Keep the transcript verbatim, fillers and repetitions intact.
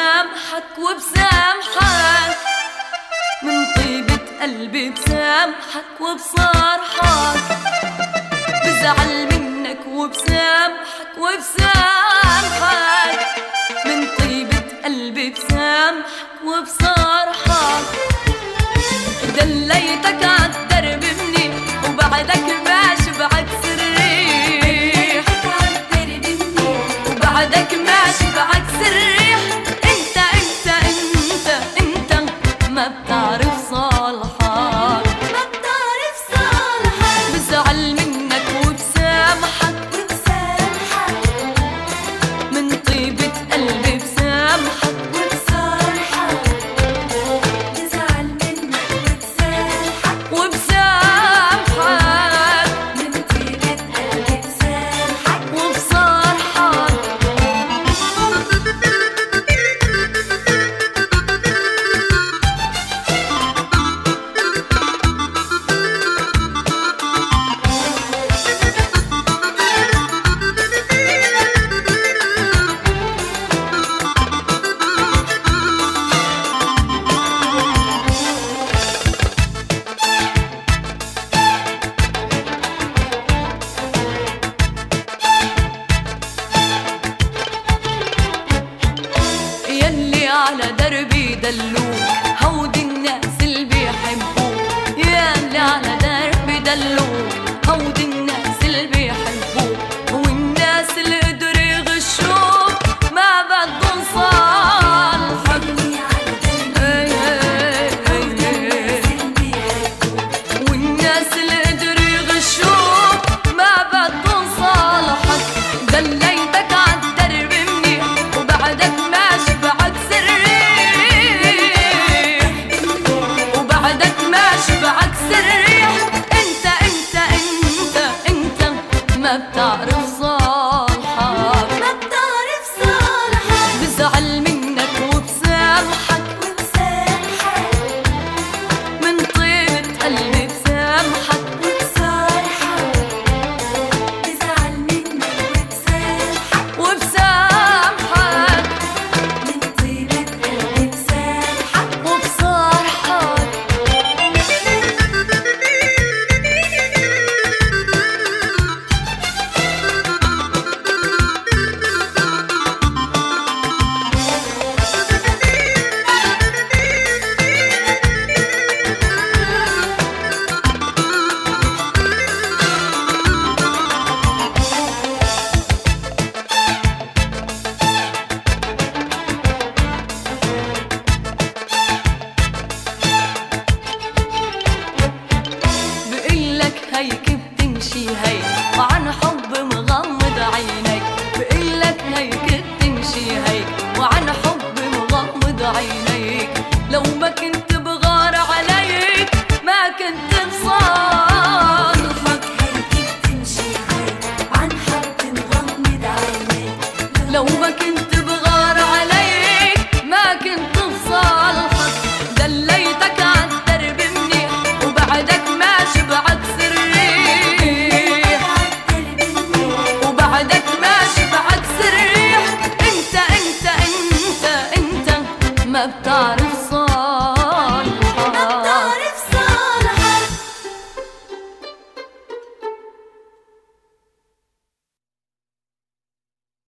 بسامحك وبسامحك، من طيبة قلبي بسامحك وبصارحك، بزعل منك وبسامحك وبسامحك، من طيبة قلبي بسامحك وبصارحك. دليتك عالدرب منيح وبعدك ماشي بعكس الريح، وبعدك ماشي بعكس الريح. انت انت انت انت ما بتعرف صالحك، ما بتعرف صالحك، بزعل منك وبسامحك وبسامحك، من طيبة قلبي بسامحك وبصارحك، بزعل منك وبسامحك، وبسامحك من طيبة قلبي بسامحك وبصارحك. يلي على دربي دلوك هودي الناس اللي بيحبوك، يلي على دربي دلوك هودي الناس اللي بيحبوك، والناس اللي قدروا يغشوك ما بدهم صالحك. والناس اللي قدروا يغشوك ما بدهم صالحك. دليتك عالدرب منيح وبعدك ماشي بعكس الريح، وبعدك ماشي بعكس الريح. انت انت انت انت ما بتعرف صالحك، ما بتعرف صالحك، بزعل منك وبسامحك وبسامحك، من طيبة قلبي بسامحك وبصارحك، بزعل منك وبسامحك، وبسامحك من طيبة قلبي بسامحك وبصارحك. بقلك هيك بتمشي هيك وعن حب مغمض عينيك، بقلك هيك بتمشي هيك وعن حب مغمض عينيك. لو ما كنت بغار عليك ما كنت بصالحك، هيك بتمشي هيك عن حب مغمض عينيك. لو ما كنت بغار عليك ما كنت بصالحك. دليتك عالدرب منيح وبعدك ماشي بعكس الريح، وبعدك ماشي بعكس الريح. انت انت انت انت ما بتعرف